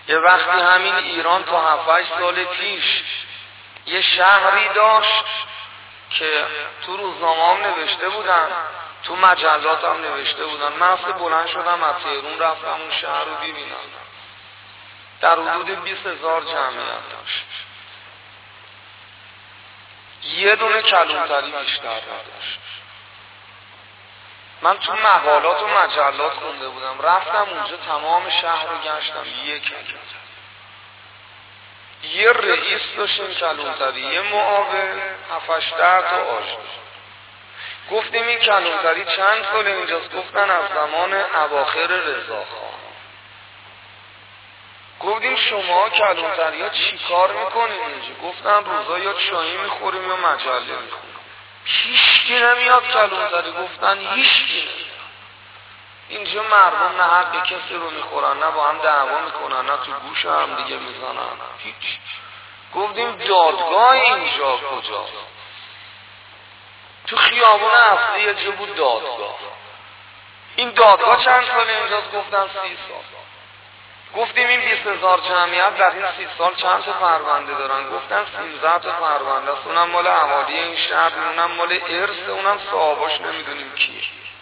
یه وقتی همین ایران تا 7-8 سال پیش یه شهری داشت که تو روزنامه هم نوشته بودن، تو مجلات هم نوشته بودن. من اصلا بلند شدم از تهرون رفتم اون شهر رو ببینم. در حدود 20,000 جمعیت داشت، یه دونه کلانتری بیشتر نداشت. من تو مقالات و مجلات خونده بودم، رفتم اونجا تمام شهر رو گشتم، یه رئیس داشت این کلانتری، یه معاون، 7-8 تا آشنا. گفتیم این کلانتری چند سال اینجاست؟ گفتن از زمان اواخر رضاخان. گفتیم شما کلانتری ها چی کار میکنین اینجا؟ گفتن روزا یا چایی میخوریم یا مجله میخوریم. هیچکی نمیاد کلانتری. گفتن هیچکی نمیاد. اینجا مردم نه حق کسی رو میخورن، نه با هم دعوا میکنن، نه تو گوش هم دیگه میزنن. هیچ. گفتیم دادگاه اینجا کجاست؟ تو خیابون اصلی یه جا بود دادگاه. این دادگاه چند سال اینجاست؟ گفتن 30 سال. گفتیم این 20,000 جمعیت در این 30 سال چند تا پرونده دارن؟ گفتن 13 تا پرونده است. اونم مال اهالی این شهر، اونم مال ارث، اونم صاحباش نمیدونیم کیه.